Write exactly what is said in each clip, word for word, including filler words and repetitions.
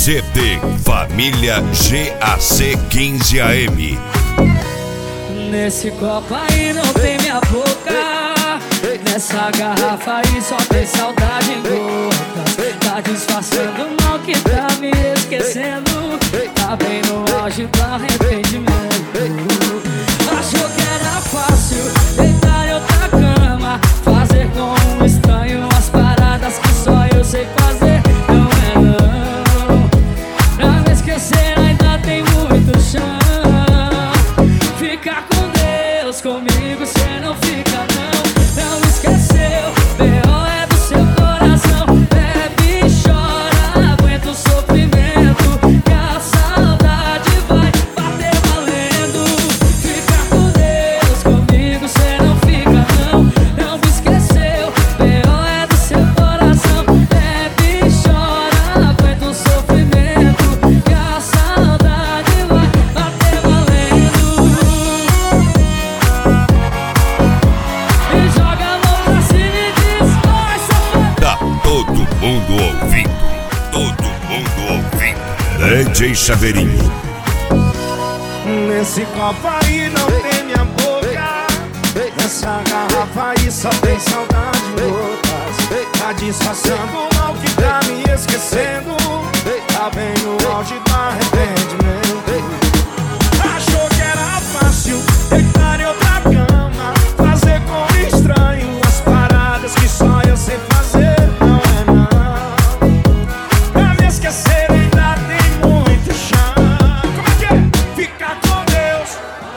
C D Família G A C quinze A M. Nesse copo aí não tem minha boca, nessa garrafa aí só tem saudade em gotas. Tá disfarçando o mal que tá me esquecendo, tá bem no auge do arrependimento. Achou que era fácil deitar em outra cama, fazer com um estranho as paradas que só eu sei fazer. Não é não, pra me esquecer ainda tem muito chão. Fica com Deus, comigo cê não fica não. Não esqueceu, B O é do seu coração. Bebe e chora, aguenta o sofrimento, que a saudade vai bater valendo. Fica com Deus, comigo cê não fica não. Não me esqueceu, B O é do seu coração. Bebe e chora, aguenta o sofrimento, que a saudade vai bater valendo. E joga a mão pra cima e diz: vai, safado. Tá todo mundo ouvindo, todo mundo ouvindo. D J Chaveirinho. Nesse copo aí não tem minha boca, nessa garrafa aí só tem saudade em gotas. Tá disfarçando o mal que tá me esquecendo, tá bem no auge do arrependimento. Achou que era fácil deitar em outra cama, fazer com estranho as paradas que só eu sei fazer. Não é não, pra me esquecer ainda tem muito chão. Como é que é? Fica com Deus,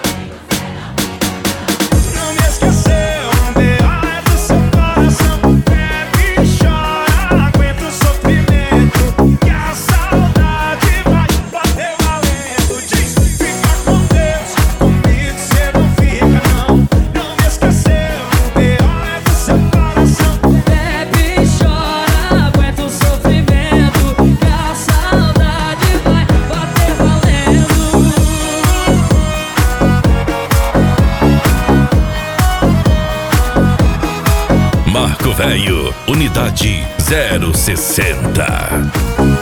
não me esqueceu. B O é do seu coração. Bebe e chora, aguenta o sofrimento, que a saudade vai bater valendo. Diz: fica com Deus, comigo cê não fica não. Não me esqueceu, B O é do seu coração. Bebe e chora, aguenta o sofrimento, que a saudade vai bater valendo. Marco Velho, unidade zero sessenta.